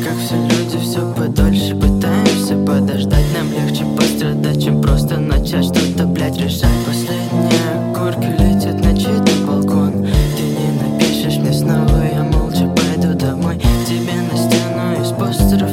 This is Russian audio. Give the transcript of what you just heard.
как все люди, все подольше пытаемся подождать. Нам легче пострадать, чем просто начать что-то, блядь, решать. Последняя окурка летит на чей-то балкон. Ты не напишешь мне снова, я молча пойду домой. Тебе на стену из постеров